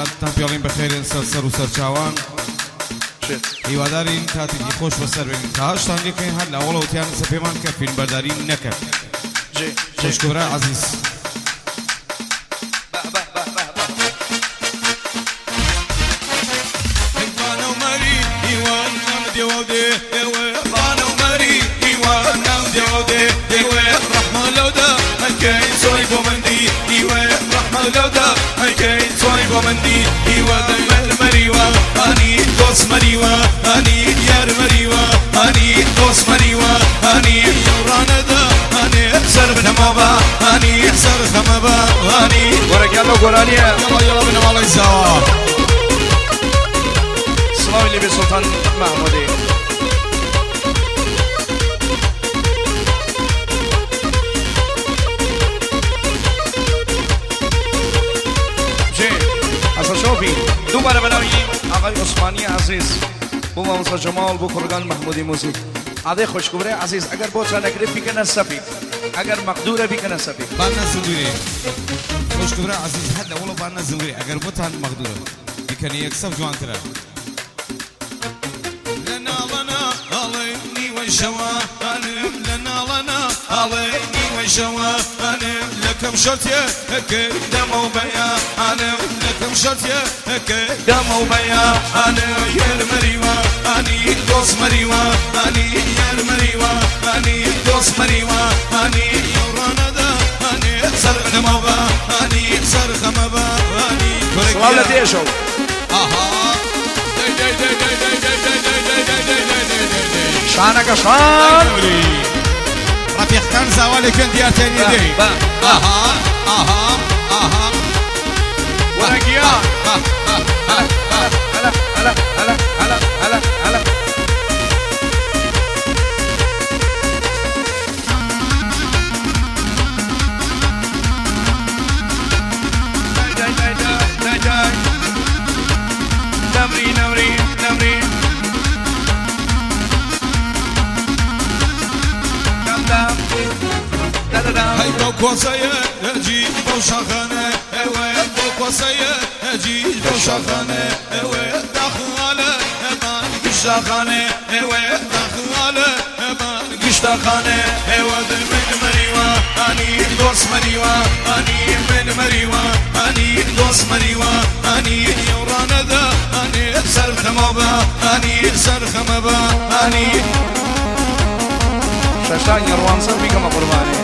تانپیالین بخیرین سر و سرچاوان هیوادارین کاتێکی خۆش بەسەر بێنین تا هەشتان لێکەین هەر لە ئەوڵەوتیان سە پێمان کە فیلمبەرداری نەکرد خۆشکەورە عەزیز ومندي ايوا دمر مريوا اني دوس مريوا اني يار مريوا اني دوس مريوا اني يورانا دا اني سرب نمابا اني سر خمبا اني ورك يلا قرانيه يلا بنا والله يساوا صلاة اللي بسلطان محمودي شوفي دوباره بنویم آقای عثمانی عزیز بو ماموسا جمال بو خورگان محمودی موزیک عاده خوشگوره عزیز اگر بو چا نگره بیکنه سفید اگر مقدوره بیکنه سفید بان نزوری خوشگوره عزیز هد اولو بان نزوری اگر بو تان مقدوره بیکنه یک سف جوان تره لنا لنا عليني وشوا لنا لنا عليني وشوا لكم شرطي دم وبيا انا لكم شرطي دم وبيا انا يا المريوا اني دوس مريوا اني يا المريوا اني دوس مريوا اني يورانا دا اني سر نمبا اني سر خمبا اني صلاة ديشو شانك شان رفيق كان زوالي كان ديارتين يدي اها ورقيا هلا نمري هاي بوكوسية جي بوشاخانة اوه بوكوسية جي بوشاخانة اوه داخله امان قشاخانة اوه داخله امان قشاخانة اوه من مريوا اني دوس مريوا اني من مريوا اني دوس مريوا اني يورانا دا اني سرخ مبا اني سرخ مبا اني شاشان يروان سر بيكم قرباني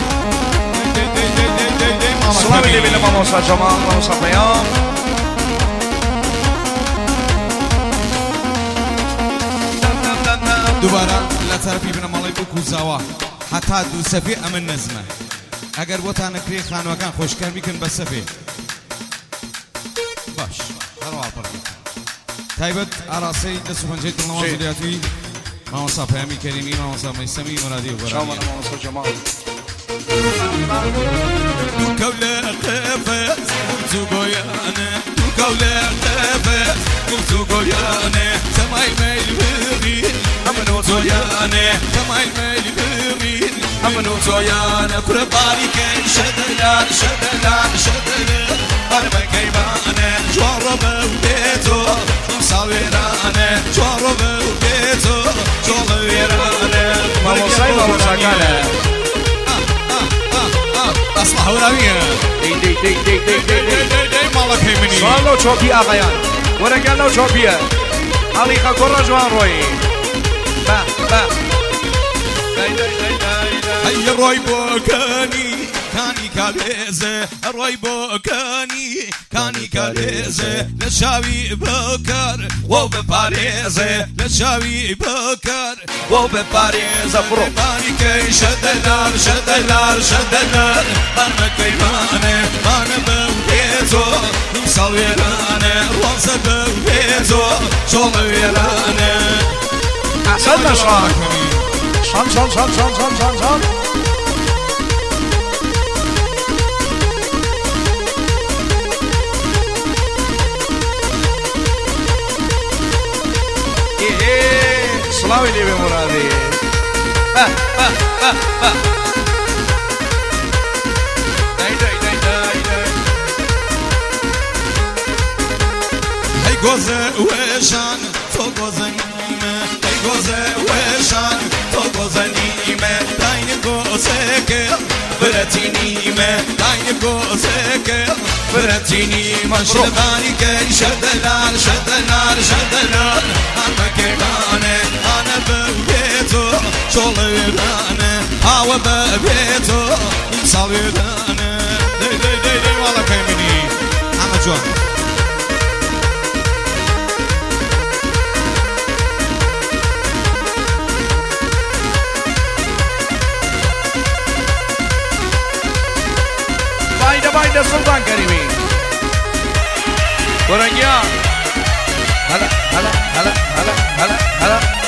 سلام اللي بلا ماموسا جمال ماموسا بيام دوباره لطرفی بنمالی بکو زوا حتی دو سفی امن نزمه اگر بوتا نکری خانوکان خوشکر میکن بس سفی باش هر واپر تایبت عراسی دست پنجه نماز دیاتی ماموسا پیامی کریمی ماموسا میسمی مرادی و برای شامل ماموسا جمال كولا قفز قلت قيانه كولا قفز قلت قيانه سماي ميل بغين امنو تويانه سماي ميل بغين امنو تويانه كرباري كي شدلان شدلان شدلان قرب كيبانه جرب بيتو مصورانه جرب بيتو جولويرانه ماموسا كانه اصلح ورامية دي مالك هيمني سوال لو چوبي آقایان ورگل لو چوبیه علیقه کره جوان روی با هيا روي بوكاني كاني كاليزة روي بوكاني كاني كاليزة لشاوي بكر وبباريزة لشاوي بكر وبباريزة باني كي شدلار شدلار شدلار انا كيمانه انا بوكيتو مصويرانه روزة بوكيتو شولويرانه احسن نشاك شان سلاوي لي بمرادي گوزه وشان تو گوزه نیمه ای گوزه وشان تو گوزه نیمه داین گوزه که برتی نیمه داین گوزه که برتی نیمه شدانی که شدلال شدلال شدلال انا کردانه انا ببیتو شولدانه هوا ببیتو سالدانه دی دی دی دی والا پیمینی اما جان بايده سلطان كريمي ورقيا هلا هلا هلا هلا هلا هلا